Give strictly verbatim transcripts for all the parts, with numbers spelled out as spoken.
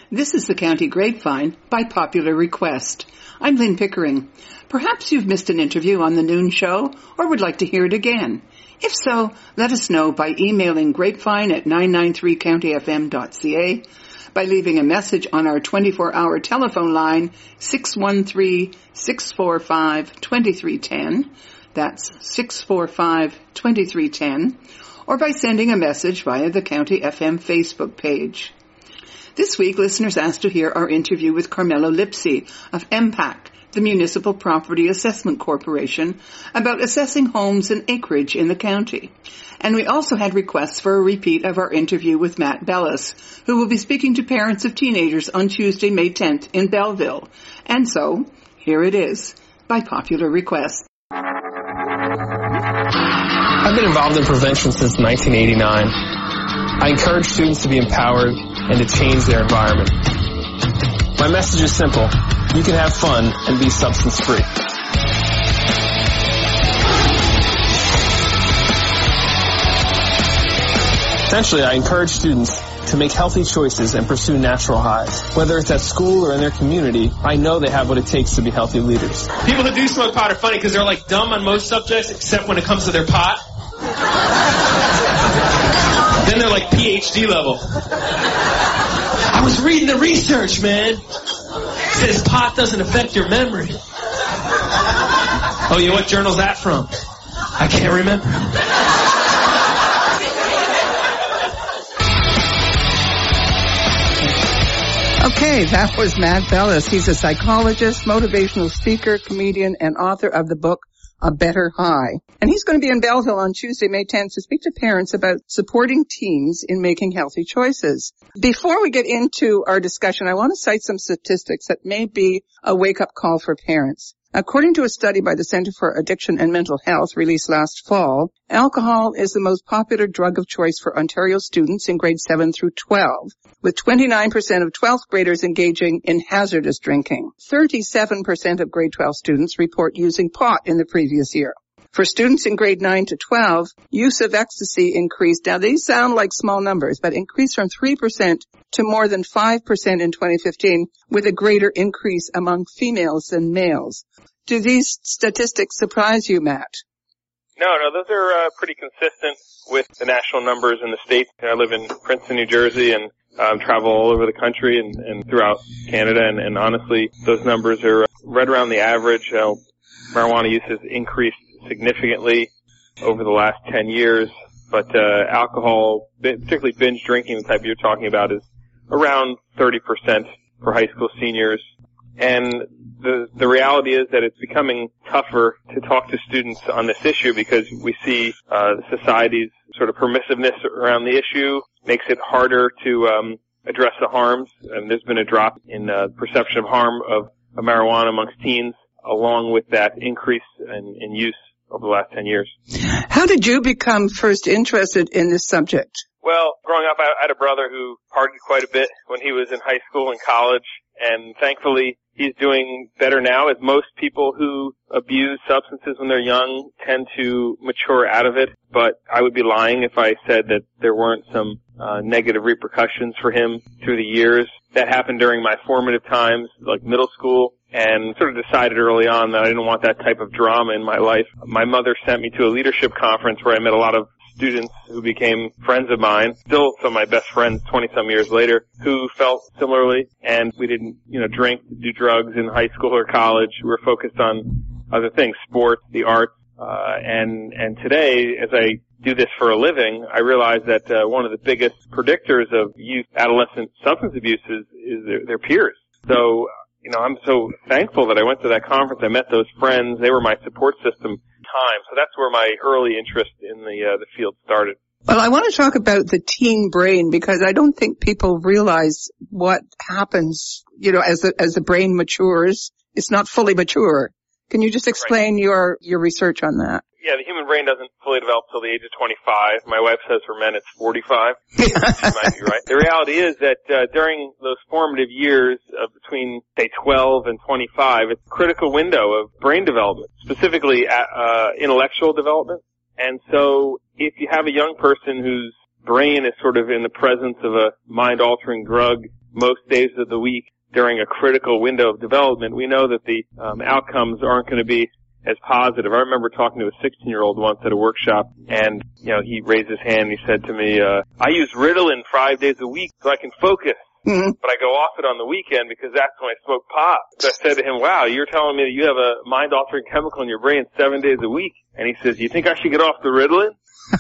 This is the County Grapevine by popular request. I'm Lynn Pickering. Perhaps you've missed an interview on the noon show or would like to hear it again. If so, let us know by emailing grapevine at nine nine three county f m dot c a, by leaving a message on our twenty-four hour telephone line six one three, six four five, two three one zero, that's six four five, two three one zero, or by sending a message via the County F M Facebook page. This week, listeners asked to hear our interview with Carmelo Lipsey of M PAC, the Municipal Property Assessment Corporation, about assessing homes and acreage in the county. And we also had requests for a repeat of our interview with Matt Bellis, who will be speaking to parents of teenagers on Tuesday, May tenth in Belleville. And so, here it is, by popular request. I've been involved in prevention since nineteen eighty-nine. I encourage students to be empowered and to change their environment. My message is simple. You can have fun and be substance-free. Essentially, I encourage students to make healthy choices and pursue natural highs. Whether it's at school or in their community, I know they have what it takes to be healthy leaders. People who do smoke pot are funny because they're like dumb on most subjects except when it comes to their pot. Then they're like P H D level. I was reading the research, man. It says pot doesn't affect your memory. Oh, you know what journal's that from? I can't remember. Okay, that was Matt Bellis. He's a psychologist, motivational speaker, comedian, and author of the book A Better High. And he's going to be in Belleville on Tuesday, May tenth, to speak to parents about supporting teens in making healthy choices. Before we get into our discussion, I want to cite some statistics that may be a wake-up call for parents. According to a study by the Center for Addiction and Mental Health released last fall, alcohol is the most popular drug of choice for Ontario students in grades seven through twelve, with twenty-nine percent of twelfth graders engaging in hazardous drinking. thirty-seven percent of grade twelve students report using pot in the previous year. For students in grade nine to twelve, use of ecstasy increased. Now, these sound like small numbers, but increased from three percent to more than five percent in twenty fifteen, with a greater increase among females than males. Do these statistics surprise you, Matt? No, no, those are uh, pretty consistent with the national numbers in the state. I live in Princeton, New Jersey, and um, travel all over the country and, and throughout Canada, and, and honestly, those numbers are right around the average. Uh, marijuana use has increased significantly over the last ten years, but uh, alcohol, particularly binge drinking, the type you're talking about, is around thirty percent for high school seniors. And the the reality is that it's becoming tougher to talk to students on this issue because we see uh, the society's sort of permissiveness around the issue makes it harder to um, address the harms. And there's been a drop in uh, perception of harm of, of marijuana amongst teens, along with that increase in, in use over the last ten years. How did you become first interested in this subject? Well, growing up, I had a brother who partied quite a bit when he was in high school and college, and thankfully he's doing better now, as most people who abuse substances when they're young tend to mature out of it. But I would be lying if I said that there weren't some uh, negative repercussions for him through the years. That happened during my formative times, like middle school, and sort of decided early on that I didn't want that type of drama in my life. My mother sent me to a leadership conference where I met a lot of students who became friends of mine, still some of my best friends twenty-some years later, who felt similarly. And we didn't, you know, drink, do drugs in high school or college. We were focused on other things, sports, the arts. Uh, and, and today, as I do this for a living, I realize that uh, one of the biggest predictors of youth, adolescent substance abuse is, is their, their peers. So, you know, I'm so thankful that I went to that conference. I met those friends. They were my support system time. So that's where my early interest in the uh, the field started. Well, I want to talk about the teen brain because I don't think people realize what happens, you know, as the, as the brain matures. It's not fully mature. Can you just explain right. your, your research on that? Yeah, the human brain doesn't fully develop till the age of twenty-five. My wife says for men it's forty-five. She might be right. The reality is that uh, during those formative years of between, say, twelve and twenty-five, it's a critical window of brain development, specifically uh, intellectual development. And so if you have a young person whose brain is sort of in the presence of a mind-altering drug, most days of the week during a critical window of development, we know that the um, outcomes aren't going to be as positive. I remember talking to a sixteen-year-old once at a workshop, and, you know, he raised his hand and he said to me, uh, I use Ritalin five days a week so I can focus. Mm-hmm. But I go off it on the weekend because that's when I smoke pot. So I said to him, wow, you're telling me that you have a mind-altering chemical in your brain seven days a week? And he says, you think I should get off the Ritalin?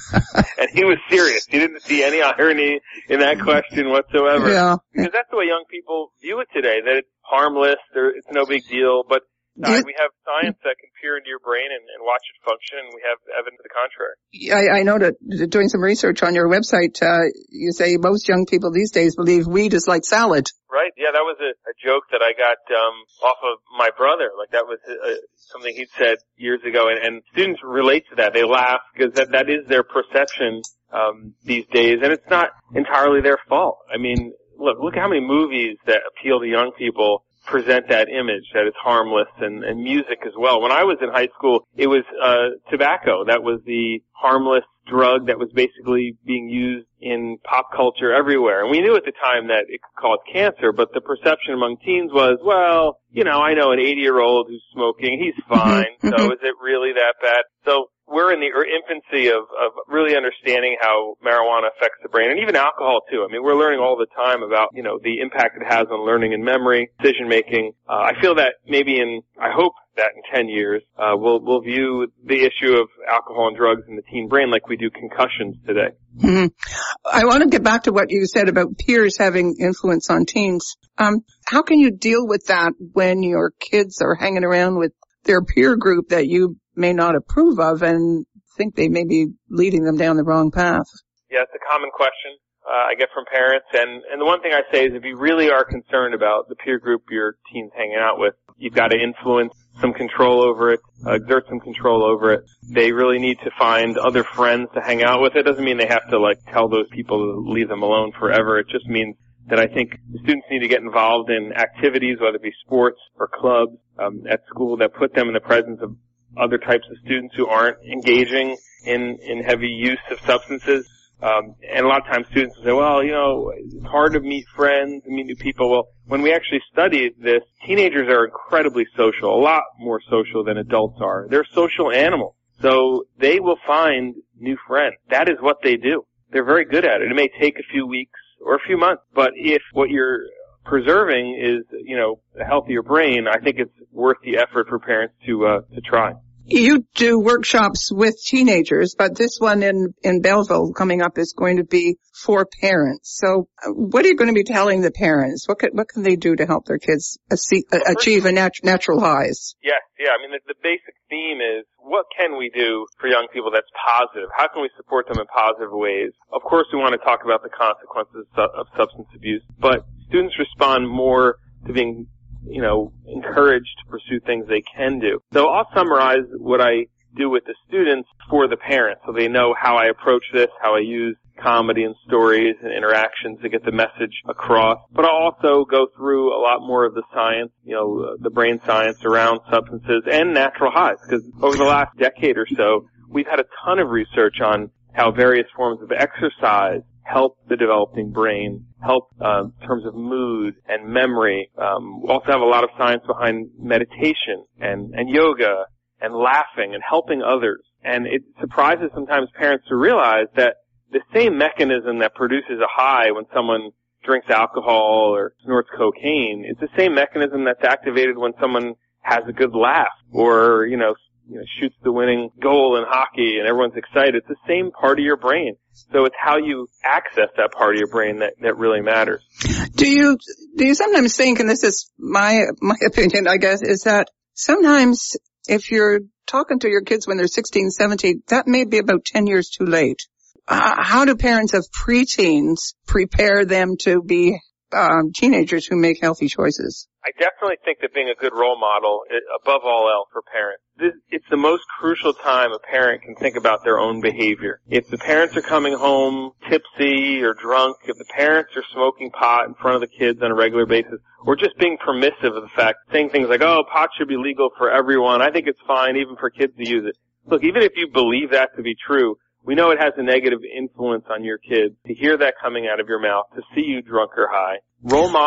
And he was serious. He didn't see any irony in that question whatsoever. Yeah. Because that's the way young people view it today, that it's harmless, or it's no big deal. But uh, we have science that can peer into your brain and, and watch it function, and we have evidence to the contrary. I, I know that doing some research on your website, uh, you say most young people these days believe weed is like salad. Right. Yeah, that was a, a joke that I got um off of my brother. Like that was uh, something he'd said years ago, and, and students relate to that. They laugh because that that is their perception um these days, and it's not entirely their fault. I mean, look, look how many movies that appeal to young people present that image that it's harmless, and, and music as well. When I was in high school, it was uh tobacco that was the harmless drug that was basically being used in pop culture everywhere. And we knew at the time that it could cause cancer, but the perception among teens was, well, you know, I know an eighty-year-old who's smoking, he's fine, so is it really that bad? So we're in the infancy of, of really understanding how marijuana affects the brain, and even alcohol too. I mean, we're learning all the time about, you know, the impact it has on learning and memory, decision making. Uh, I feel that maybe in, I hope that in ten years, uh, we'll, we'll view the issue of alcohol and drugs in the teen brain like we do concussions today. Mm-hmm. I want to get back to what you said about peers having influence on teens. Um, how can you deal with that when your kids are hanging around with their peer group that you may not approve of and think they may be leading them down the wrong path? Yeah, it's a common question uh, I get from parents. And, and the one thing I say is if you really are concerned about the peer group your teen's hanging out with, you've got to influence some control over it, uh, exert some control over it. They really need to find other friends to hang out with. It doesn't mean they have to, like, tell those people to leave them alone forever. It just means that I think the students need to get involved in activities, whether it be sports or clubs um, at school, that put them in the presence of other types of students who aren't engaging in, in heavy use of substances. Um, and a lot of times students will say, well, you know, it's hard to meet friends and meet new people. Well, when we actually studied this, teenagers are incredibly social, a lot more social than adults are. They're social animals. So they will find new friends. That is what they do. They're very good at it. It may take a few weeks or a few months, but if what you're preserving is, you know, a healthier brain, I think it's worth the effort for parents to, uh, to try. You do workshops with teenagers, but this one in, in Belleville coming up is going to be for parents. So what are you going to be telling the parents? What can, what can they do to help their kids achieve a nat- natural highs? Yeah, yeah. I mean, the, the basic theme is what can we do for young people that's positive? How can we support them in positive ways? Of course, we want to talk about the consequences of substance abuse, but students respond more to being, you know, encouraged to pursue things they can do. So I'll summarize what I do with the students for the parents so they know how I approach this, how I use comedy and stories and interactions to get the message across. But I'll also go through a lot more of the science, you know, the brain science around substances and natural highs, because over the last decade or so, we've had a ton of research on how various forms of exercise help the developing brain, help um, in terms of mood and memory. Um, we also have a lot of science behind meditation and, and yoga and laughing and helping others. And it surprises sometimes parents to realize that the same mechanism that produces a high when someone drinks alcohol or snorts cocaine is the same mechanism that's activated when someone has a good laugh or, you know, you know, shoots the winning goal in hockey and everyone's excited. It's the same part of your brain. So it's how you access that part of your brain that, that really matters. Do you, do you sometimes think, and this is my, my opinion, I guess, is that sometimes if you're talking to your kids when they're sixteen, seventeen, that may be about ten years too late. Uh, how do parents of preteens prepare them to be um, teenagers who make healthy choices? I definitely think that being a good role model, is, above all else, for parents, this, it's the most crucial time a parent can think about their own behavior. If the parents are coming home tipsy or drunk, if the parents are smoking pot in front of the kids on a regular basis, or just being permissive of the fact, saying things like, oh, pot should be legal for everyone, I think it's fine even for kids to use it. Look, even if you believe that to be true, we know it has a negative influence on your kids to hear that coming out of your mouth, to see you drunk or high. role model